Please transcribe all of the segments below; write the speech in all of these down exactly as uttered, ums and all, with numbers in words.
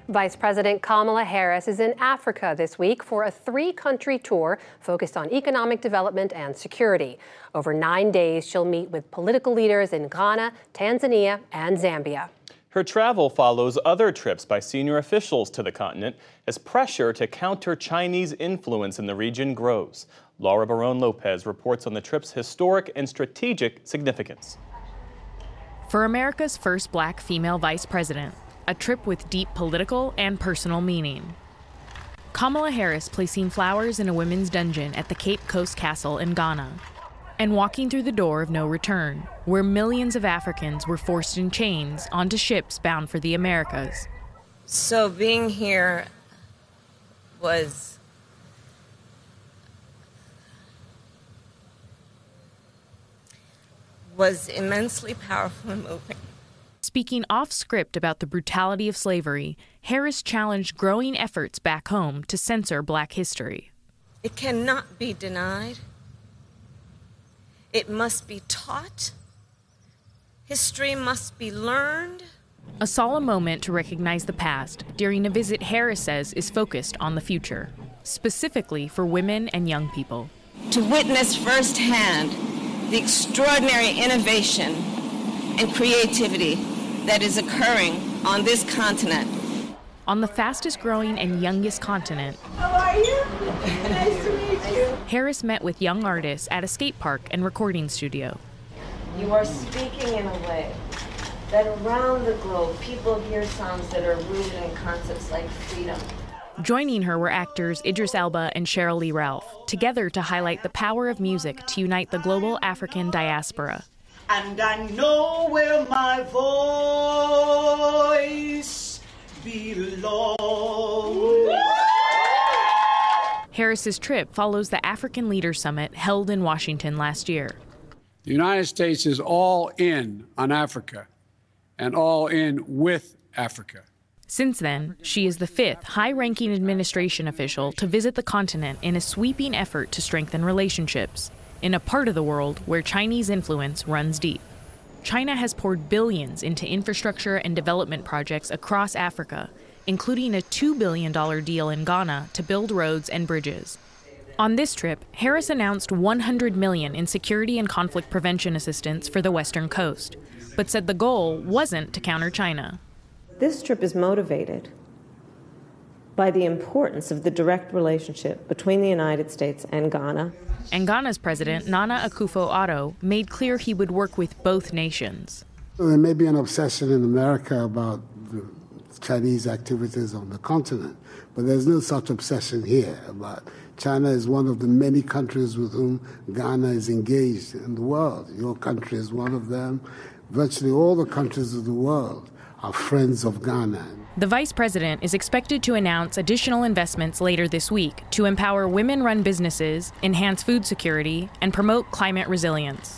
Vice President Kamala Harris is in Africa this week for a three-country tour focused on economic development and security. Over nine days, she'll meet with political leaders in Ghana, Tanzania, and Zambia. Her travel follows other trips by senior officials to the continent as pressure to counter Chinese influence in the region grows. Laura Barone Lopez reports on the trip's historic and strategic significance. For America's first black female vice president, a trip with deep political and personal meaning. Kamala Harris placing flowers in a women's dungeon at the Cape Coast Castle in Ghana, and walking through the door of no return, where millions of Africans were forced in chains onto ships bound for the Americas. So being here was was immensely powerful and moving. Speaking off script about the brutality of slavery, Harris challenged growing efforts back home to censor black history. It cannot be denied. It must be taught. History must be learned. A solemn moment to recognize the past during a visit Harris says is focused on the future, specifically for women and young people. To witness firsthand the extraordinary innovation and creativity that is occurring on this continent. On the fastest growing and youngest continent, How are you? Nice to meet you. Harris met with young artists at a skate park and recording studio. You are speaking in a way that around the globe, people hear sounds that are rooted in concepts like freedom. Joining her were actors Idris Elba and Sheryl Lee Ralph, together to highlight the power of music to unite the global African diaspora. And I know where my voice belongs. Harris's trip follows the African Leaders Summit held in Washington last year. The United States is all in on Africa and all in with Africa. Since then, she is the fifth high-ranking administration official to visit the continent in a sweeping effort to strengthen relationships in a part of the world where Chinese influence runs deep. China has poured billions into infrastructure and development projects across Africa, including a two billion dollars deal in Ghana to build roads and bridges. On this trip, Harris announced one hundred million dollars in security and conflict prevention assistance for the Western Coast, but said the goal wasn't to counter China. This trip is motivated by the importance of the direct relationship between the United States and Ghana. And Ghana's president, Nana Akufo-Addo, made clear he would work with both nations. There may be an obsession in America about the Chinese activities on the continent, but there's no such obsession here about China is one of the many countries with whom Ghana is engaged in the world. Your country is one of them. Virtually all the countries of the world are friends of Ghana. The vice president is expected to announce additional investments later this week to empower women-run businesses, enhance food security, and promote climate resilience.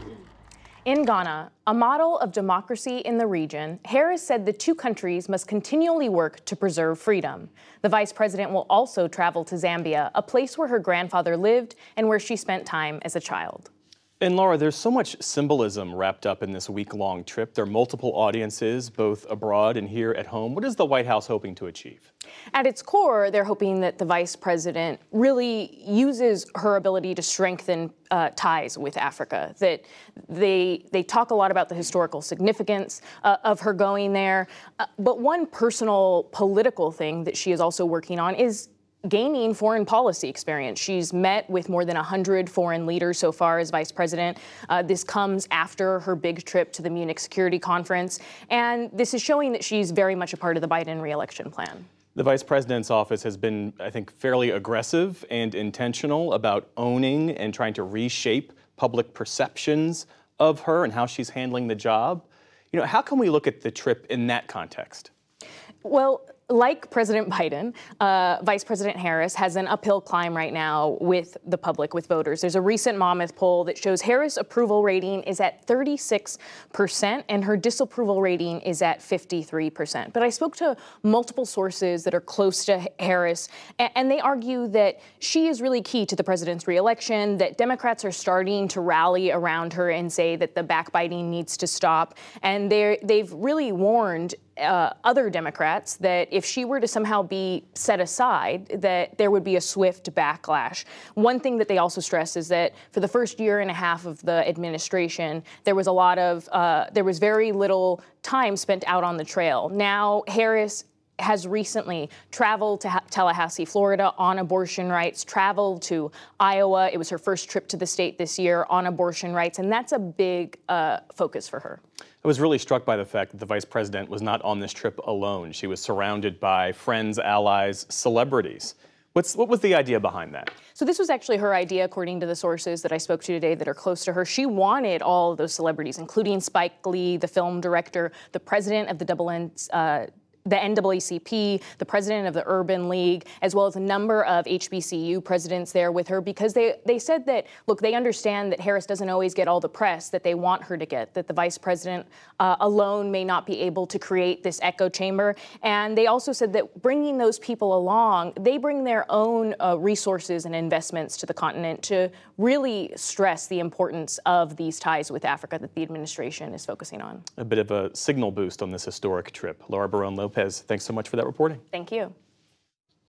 In Ghana, a model of democracy in the region, Harris said the two countries must continually work to preserve freedom. The vice president will also travel to Zambia, a place where her grandfather lived and where she spent time as a child. And Laura, there's so much symbolism wrapped up in this week-long trip. There are multiple audiences, both abroad and here at home. What is the White House hoping to achieve? At its core, they're hoping that the vice president really uses her ability to strengthen uh, ties with Africa, that they they talk a lot about the historical significance uh, of her going there. Uh, but one personal political thing that she is also working on is gaining foreign policy experience. She's met with more than one hundred foreign leaders so far as vice president. Uh, this comes after her big trip to the Munich Security Conference, and this is showing that she's very much a part of the Biden re-election plan. The vice president's office has been, I think, fairly aggressive and intentional about owning and trying to reshape public perceptions of her and how she's handling the job. You know, how can we look at the trip in that context? Well, like President Biden, uh, Vice President Harris has an uphill climb right now with the public, with voters. There's a recent Monmouth poll that shows Harris' approval rating is at thirty-six percent and her disapproval rating is at fifty-three percent. But I spoke to multiple sources that are close to Harris, and they argue that she is really key to the president's reelection, that Democrats are starting to rally around her and say that the backbiting needs to stop. And they've really warned Uh, other Democrats that if she were to somehow be set aside, that there would be a swift backlash. One thing that they also stress is that for the first year and a half of the administration, there was a lot of, uh, there was very little time spent out on the trail. Now, Harris has recently traveled to Tallahassee, Florida on abortion rights, traveled to Iowa. It was her first trip to the state this year on abortion rights, and that's a big uh, focus for her. I was really struck by the fact that the vice president was not on this trip alone. She was surrounded by friends, allies, celebrities. What's, what was the idea behind that? So this was actually her idea, according to the sources that I spoke to today that are close to her. She wanted all of those celebrities, including Spike Lee, the film director, the president of the double N, uh, the N double A C P, the president of the Urban League, as well as a number of H B C U presidents there with her, because they, they said that, look, they understand that Harris doesn't always get all the press that they want her to get, that the vice president uh, alone may not be able to create this echo chamber. And they also said that bringing those people along, they bring their own uh, resources and investments to the continent to really stress the importance of these ties with Africa that the administration is focusing on. A bit of a signal boost on this historic trip. Laura Barone Lopez, thanks so much for that reporting. Thank you.